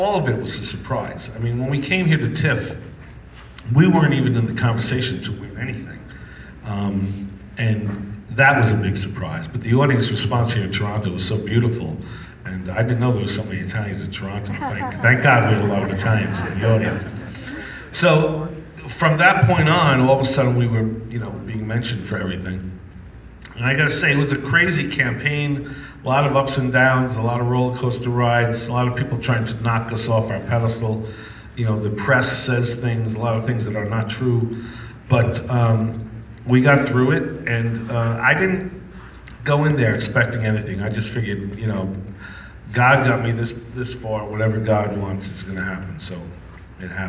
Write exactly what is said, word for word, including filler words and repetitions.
all of it was a surprise. I mean, when we came here to TIFF, we weren't even in the conversation to win anything. Um, and that was a big surprise. But the audience response here in Toronto was so beautiful. And I didn't know there were so many Italians in Toronto. Thank, thank God we had a lot of Italians in the audience. So from that point on, all of a sudden we were, you know, being mentioned for everything. And I gotta say, it was a crazy campaign, a lot of ups and downs, a lot of roller coaster rides, a lot of people trying to knock us off our pedestal. You know, the press says things, a lot of things that are not true. But um, we got through it, and uh, I didn't go in there expecting anything. I just figured, you know, God got me this, this far, whatever God wants is gonna happen, so it happened.